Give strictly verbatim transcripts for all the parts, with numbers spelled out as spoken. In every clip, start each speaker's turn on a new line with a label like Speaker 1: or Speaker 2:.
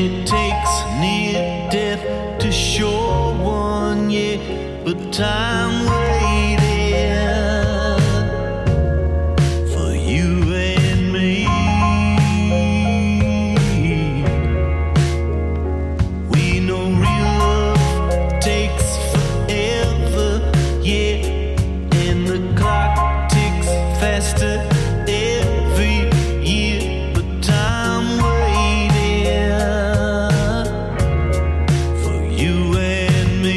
Speaker 1: it takes near death to show one, yeah, but time waited for you and me. We know real love takes forever, yeah, and the clock ticks faster every year, but time waited for you and me.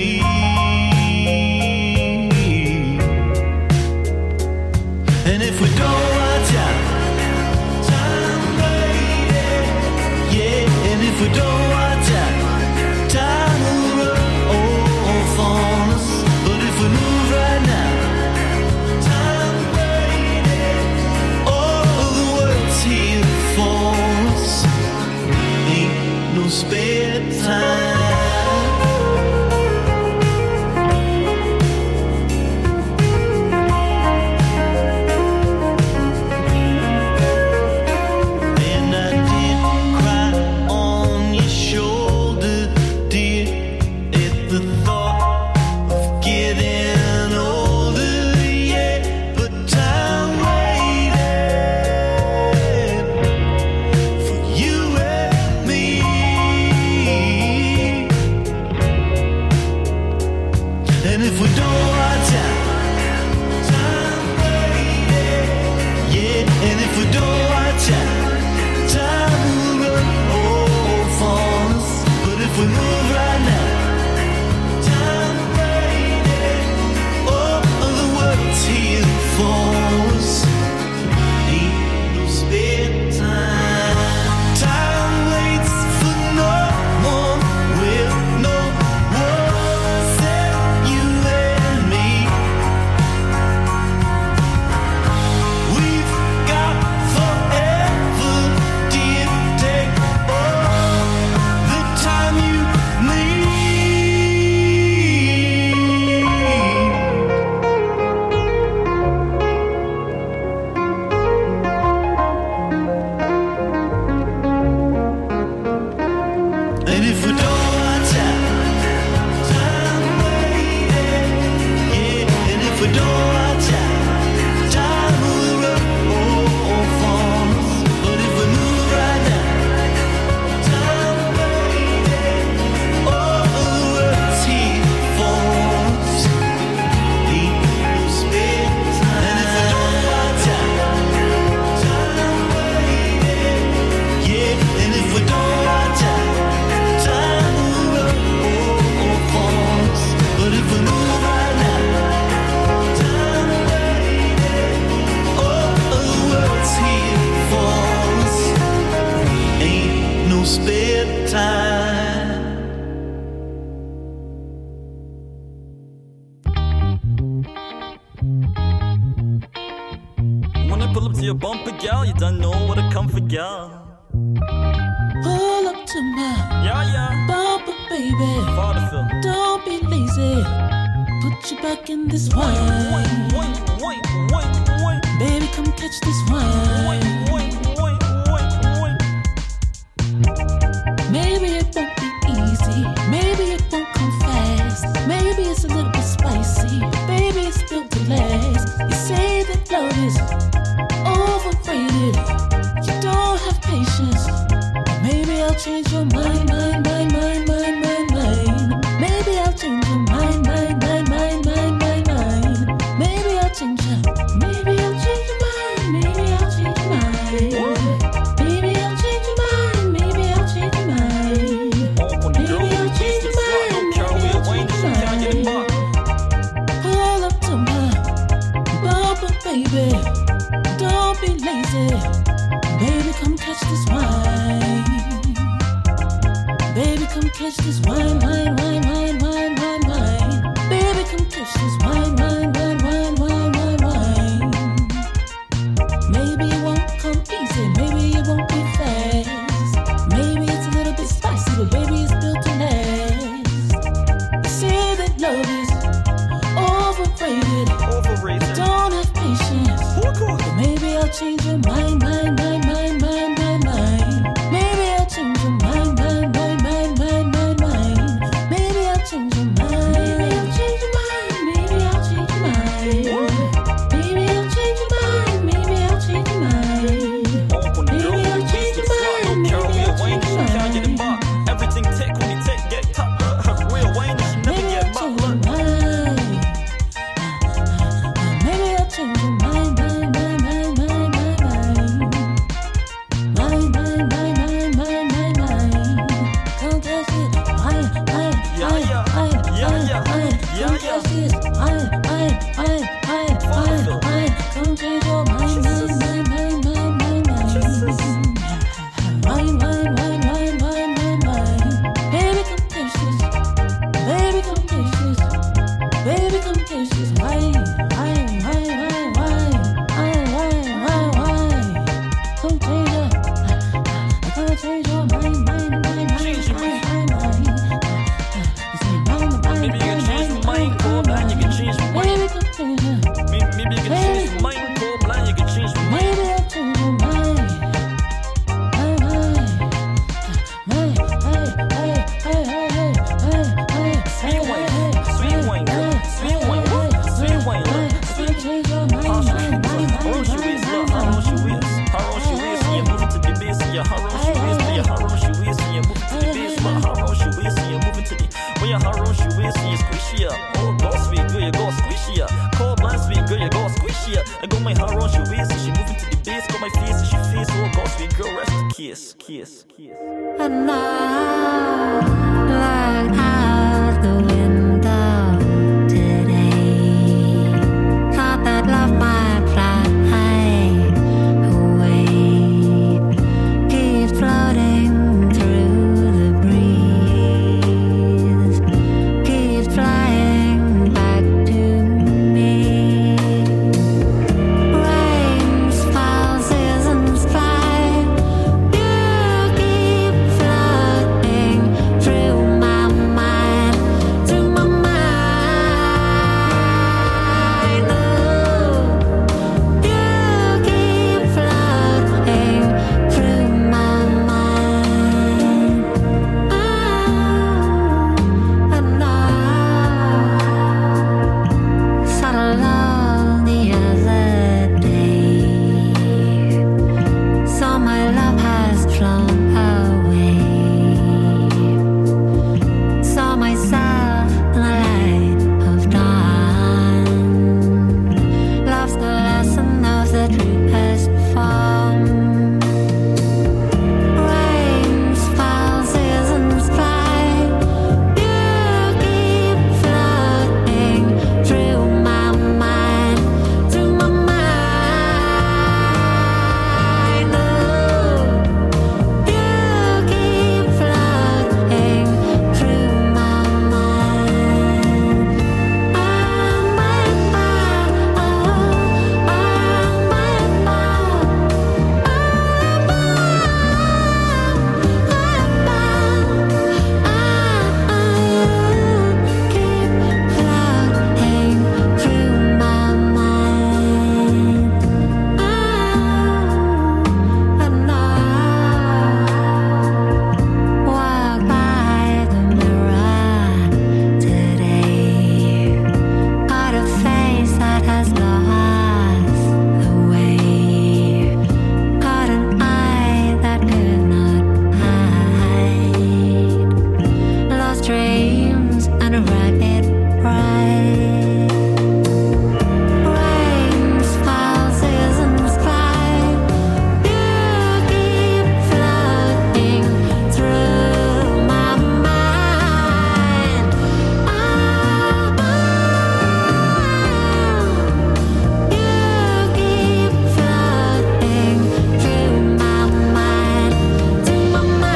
Speaker 1: And if we don't watch out, time waited, yeah, and if we don't watch out, time will run off on us. But if we move right now, time waited, all the world's here for us. Ain't no spare time. And I did cry on your shoulder, dear, at the thought of getting older, yeah, but time waited for you and me. And if we don't watch out, time waited, yeah, and if we don't watch out, time will run off on us. But if we move right now, time waited, all of the world's here for us. Ain't no spare time. Time waits for no one. Will no one except you and me. We've got forever, dear. Take all the time you need. And if we don't watch out, time waited, yeah, and if we don't watch out, time will run off on us. But if we move right now, time waited, all of the world's here for us. Ain't no spare time. And if we don't watch out, time waited, yeah, and if we don't watch out, time will run off on us. But if we move right now, time waited, all of the world's here for us. Ain't no spare time.
Speaker 2: When I pull up to your bumper, gal, you done know what I come for, gal.
Speaker 3: Pull up to my
Speaker 2: Yeah, yeah.
Speaker 3: bumper, baby.
Speaker 2: Vaudeville.
Speaker 3: Don't be lazy. Put you back in this
Speaker 2: Wait,
Speaker 3: wine.
Speaker 2: wait, wait, wait, wait,
Speaker 3: Baby, come catch this
Speaker 2: wait,
Speaker 3: wine.
Speaker 2: wait, wait, wait, wait.
Speaker 3: Maybe it won't be easy. Maybe it won't come fast. Maybe it's a little bit spicy. Baby, it's built to last. You say that love is overrated. You don't have patience. Maybe I'll change your mind, mind, mind, mind, mind, mind, mind. Maybe I'll change your mind, mind, mind, mind, mind, mind, mind. Maybe I'll change your, maybe I'll change your mind, maybe I'll change your mind. Maybe I'll change your mind, maybe I'll change your mind. Maybe I'll change your mind, maybe I'll change your mind. Pull up to my bumper, baby. Don't be lazy. Baby, come catch this wine. Baby, come catch this wine, wine, wine, wine, wine, wine, wine. Baby, come catch this wine, wine, wine, wine, wine, wine, wine. Maybe it won't come easy, maybe it won't be fast. Maybe it's a little bit spicy, but baby, it's built to last. You say that love is overrated.
Speaker 2: Overrated.
Speaker 3: Don't have patience.
Speaker 2: Cool, cool.
Speaker 3: But maybe I'll change your mind, mind, mind, mind, mind, mind, mind. Maybe I'll change your mind, mind, mind.
Speaker 2: kiss.
Speaker 4: And I look out the window today. Thought that love might fly away. Keeps floating through the breeze. Keeps flying back to me. Rains fall, seasons fly. You keep floating through my mind, through my mind. Oh, you keep floating through my mind. Oh, and I sat alone the other day. Saw my love has flown away. Saw myself in the light of dawn. Lost the lesson of the truest form. Rains fall, seasons fly. You keep floating through my mind, through my mind. Oh, you keep floating through my mind. Oh, my mind. Oh, oh, my Dreams and a ragged ride. Rains fall, seasons fly. You keep floating through my mind. Oh, you keep floating through my mind, through my mind.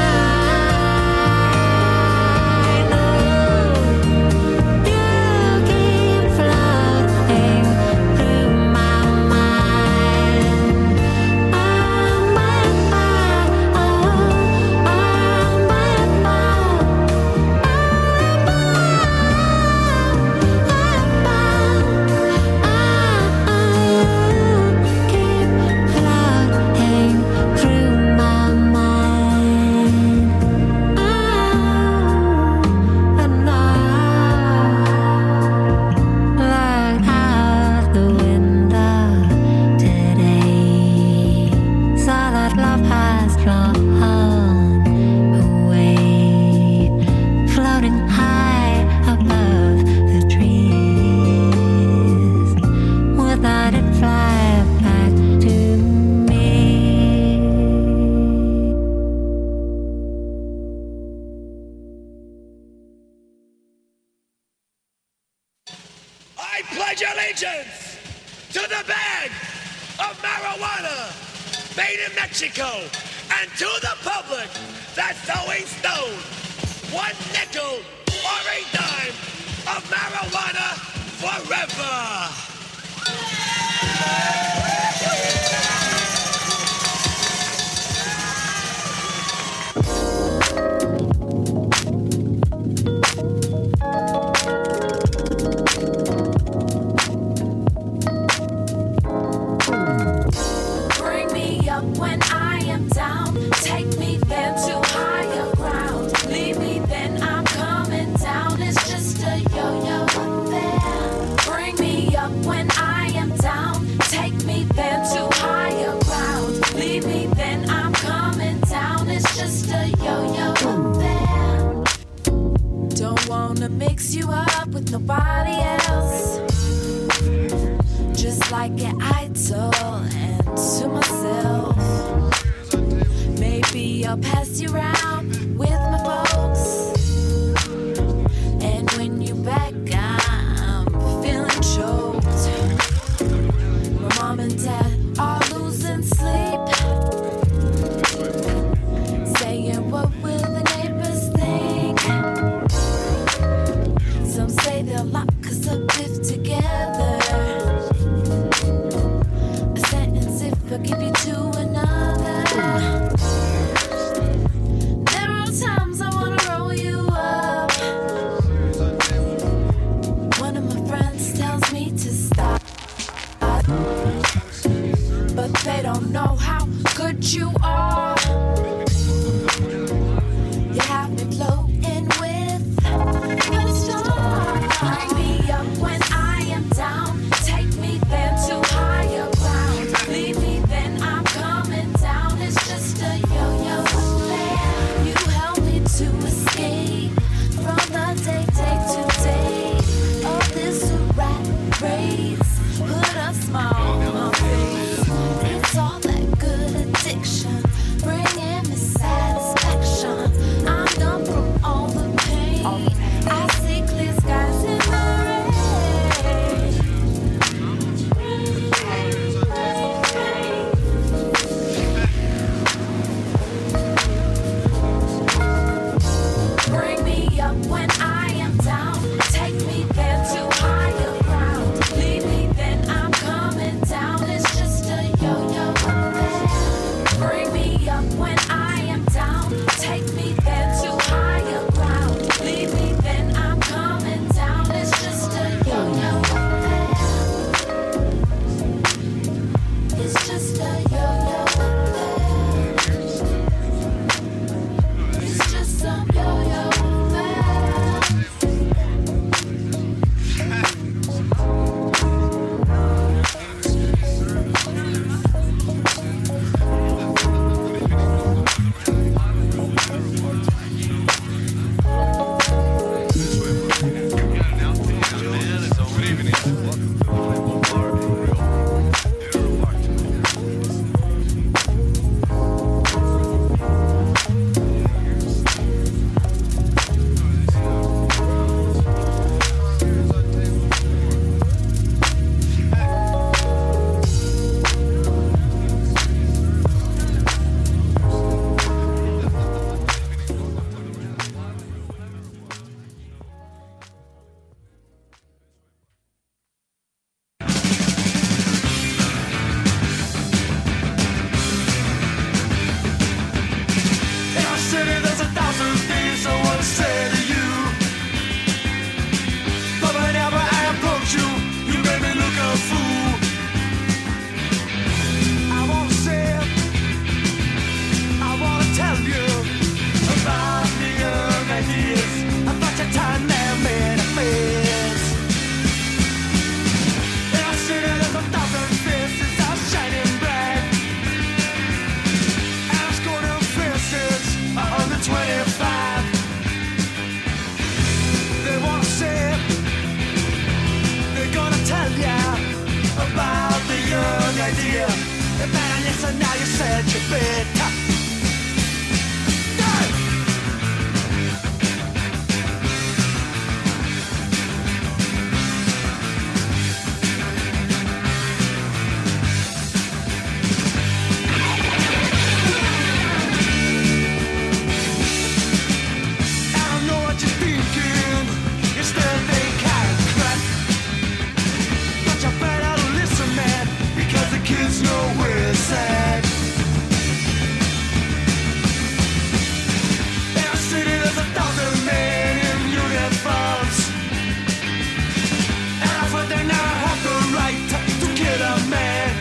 Speaker 1: I pledge allegiance to the bag of marijuana made in Mexico and to the public that's always known one nickel or a dime of marijuana forever.
Speaker 3: Bring me up when I am down. Take me then to higher ground. Leave me then I'm coming down. It's just a yo-yo affair. Bring me up when I am down. Take me then to higher ground. Leave me then I'm coming down. It's just a yo-yo affair. Don't wanna mix you up with nobody else. Just like an idol and to myself. Maybe Maybe I'll pass you around with my folks. And when you're back, I'm feeling choked. My mom and dad are losing sleep, saying, what will the neighbors think? Some say they'll lock us up if together. A sentence if I give you to another. There are times I wanna roll you up. One of my friends tells me to stop, but they don't know how good you are. You have me floating with the stars. Bring me up when I am down. Take me then to higher ground. Leave me then I'm coming down. It's just a yo-yo affair. You help me to escape from the day, day to day of this rat race. Put a smile on my face. It's all that good addiction, bringing me satisfaction. I'm numb from all the pain. I see clear skies in the rain. Bring me up when I am down. Take me there to higher ground. Leave me then I'm coming down. It's just a yo-yo affair. Bring me up when I am down. Take me there to higher ground. Leave me then I'm coming down. It's just a yo-yo affair. It's just a yo-yo affair. It's just some yo-yo affair.
Speaker 1: In our city, there's a thousand things I want to say to you. But whenever I approach you, you make me look a fool. I want to say, I want to tell you about the young ideas, about your time man-made affairs. In our city, there's a thousand faces all shining bright. Ask all them faces are under twenty-five. They wanna say, they're gonna tell ya about the young idea. You better listen now, you said you better. Hey! I don't know what you're thinking. You still think I'm crap. But you better listen, man, because the kids know we're sad. In our city, there's a thousand men in uniforms, and I thought they now have the right to, to kill a man.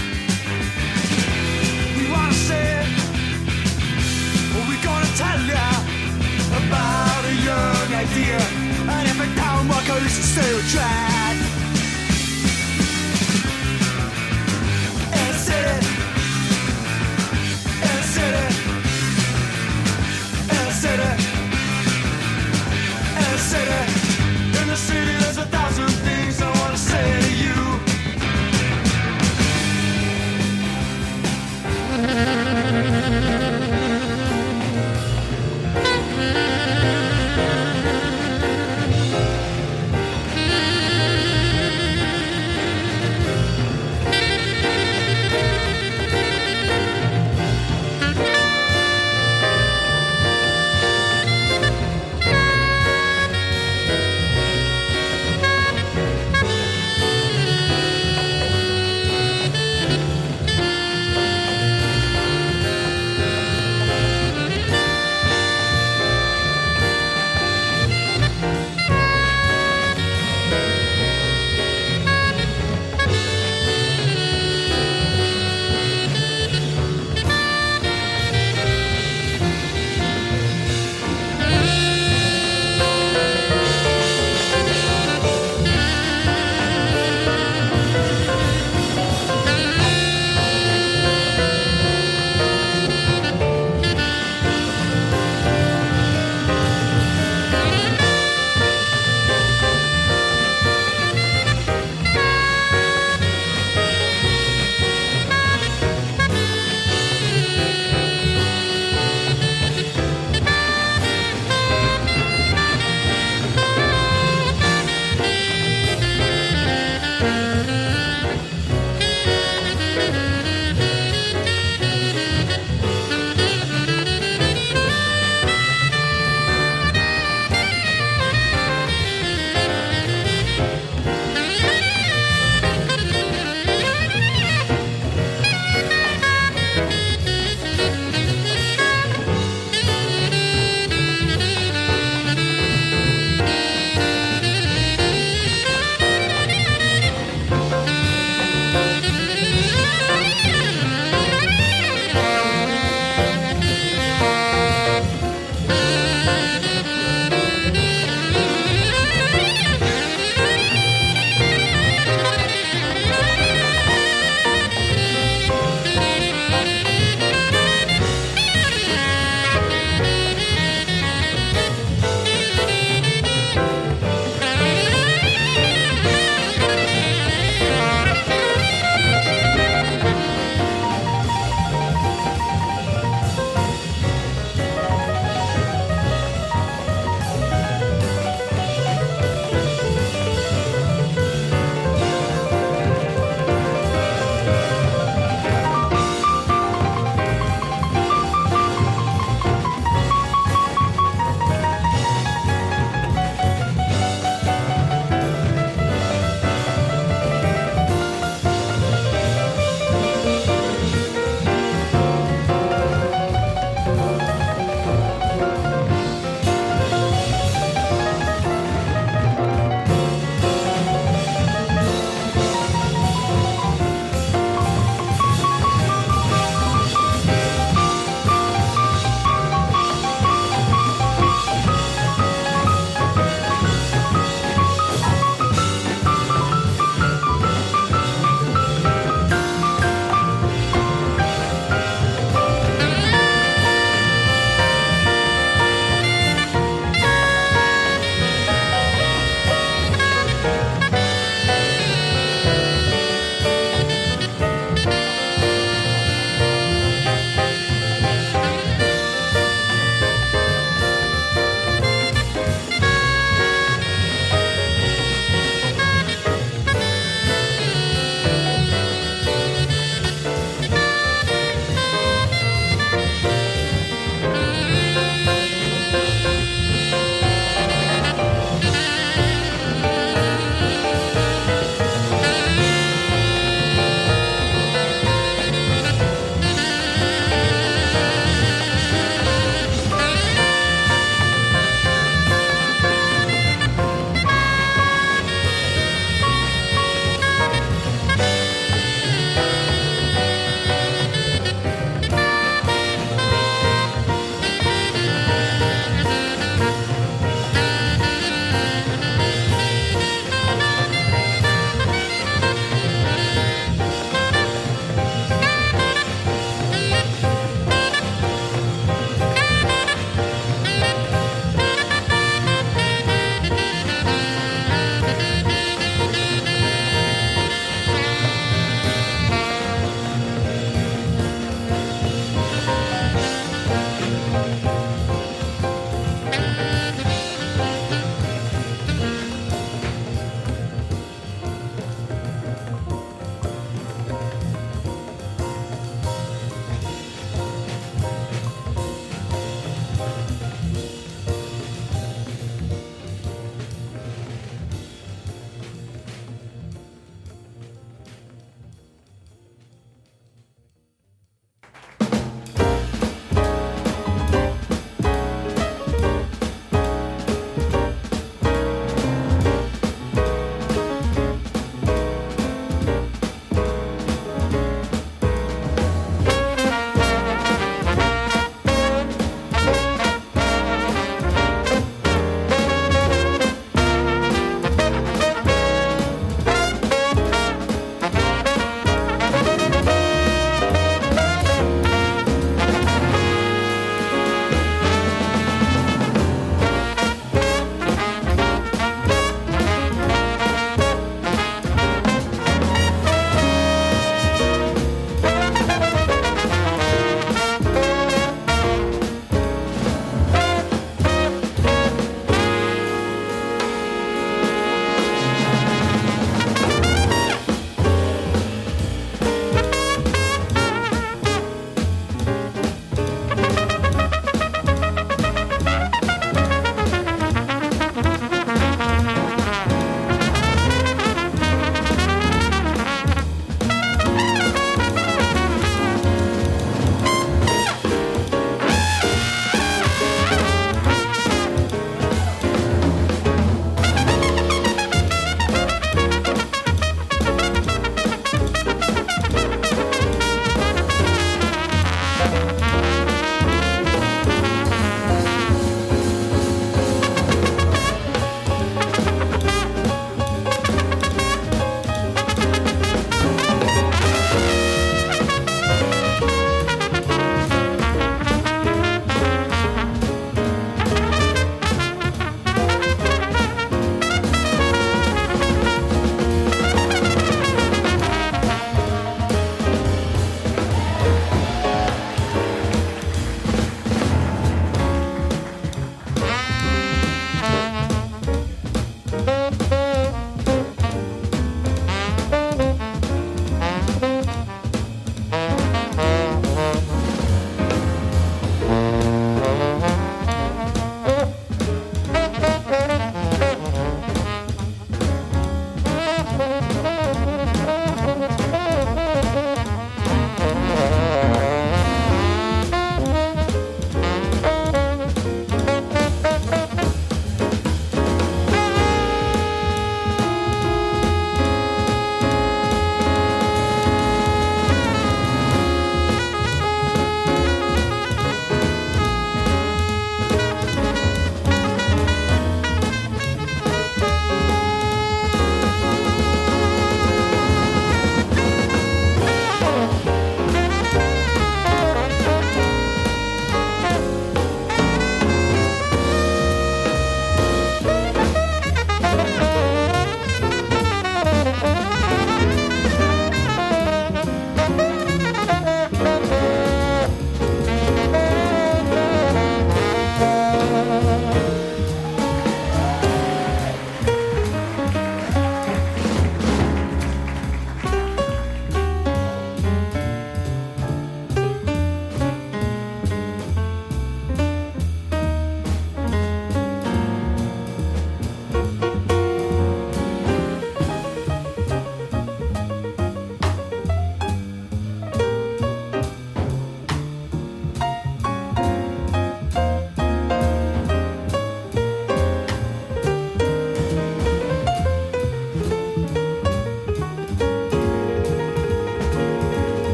Speaker 1: We wanna say, well, we're gonna tell ya about a young idea. And every town walker listen stay with track.